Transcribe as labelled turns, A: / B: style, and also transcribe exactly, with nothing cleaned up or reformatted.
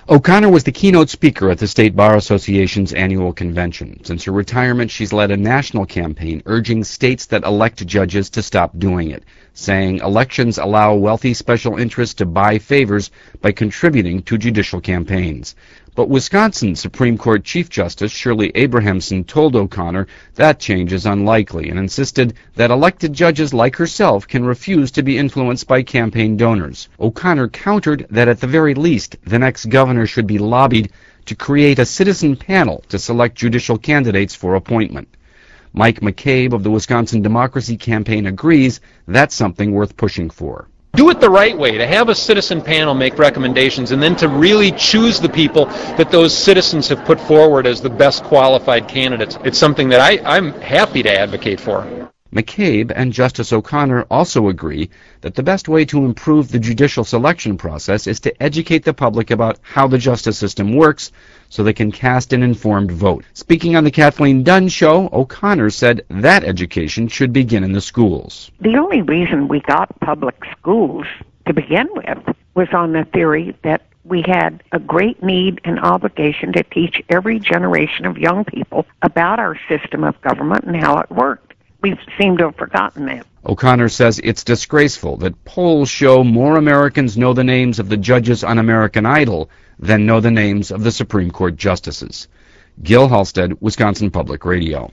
A: O'Connor was the keynote speaker at the State Bar Association's annual convention. Since her retirement, she's led a national campaign urging states that elect judges to stop doing it, saying elections allow wealthy special interests to buy favors by contributing to judicial campaigns. But Wisconsin Supreme Court Chief Justice Shirley Abrahamson told O'Connor that change is unlikely and insisted that elected judges like herself can refuse to be influenced by campaign donors. O'Connor countered that at the very least, the next governor should be lobbied to create a citizen panel to select judicial candidates for appointment. Mike McCabe of the Wisconsin Democracy Campaign agrees that's something worth pushing for.
B: Do it the right way, to have a citizen panel make recommendations and then to really choose the people that those citizens have put forward as the best qualified candidates. It's something that I, I'm happy to advocate for.
A: McCabe and Justice O'Connor also agree that the best way to improve the judicial selection process is to educate the public about how the justice system works so they can cast an informed vote. Speaking on the Kathleen Dunn Show, O'Connor said that education should begin in the schools.
C: The only reason we got public schools to begin with was on the theory that we had a great need and obligation to teach every generation of young people about our system of government and how it worked. We seem to have forgotten that.
A: O'Connor says it's disgraceful that polls show more Americans know the names of the judges on American Idol than know the names of the Supreme Court justices. Gil Halstead, Wisconsin Public Radio.